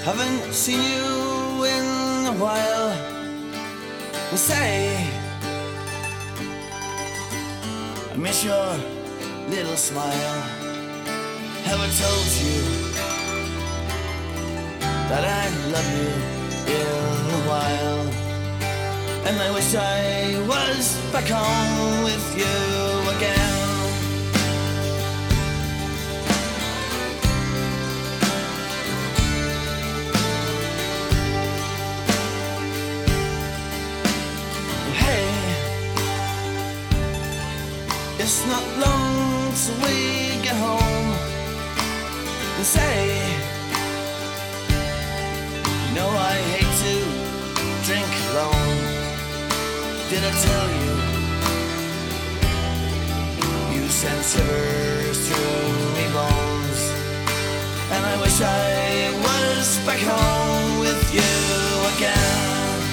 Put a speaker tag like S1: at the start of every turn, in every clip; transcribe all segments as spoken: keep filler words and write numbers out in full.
S1: Haven't seen you in a while. And say, I miss your little smile. Have I told you that I love you in a while? And I wish I was back home with you again. It's not long till we get home. And say, you know I hate to drink alone. Did I tell you? You send shivers through me bones. And I wish I was back home with you again.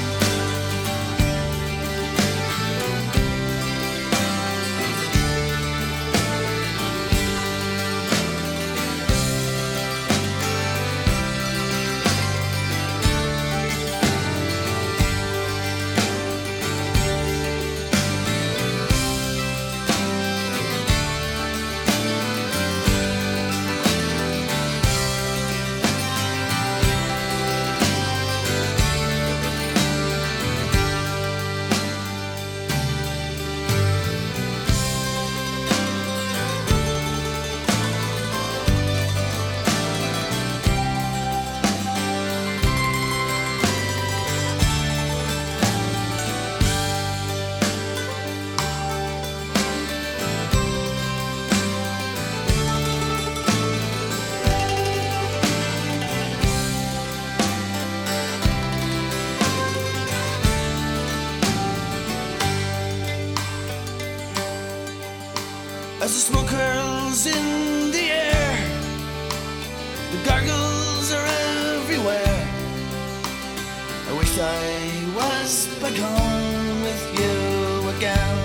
S1: As the smoke curls in the air, the gargles are everywhere. I wish I was back home with you again.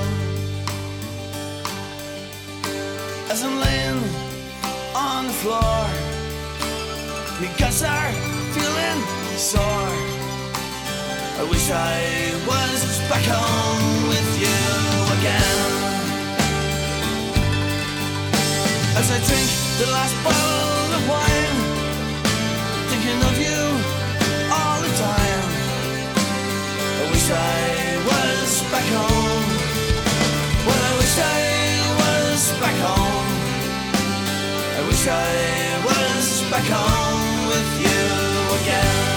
S1: As I'm laying on the floor, my guts are feeling sore. I wish I was back home with you again. As I drink the last bottle of wine, thinking of you all the time. I wish I was back home. Well, I wish I was back home. I wish I was back home with you again.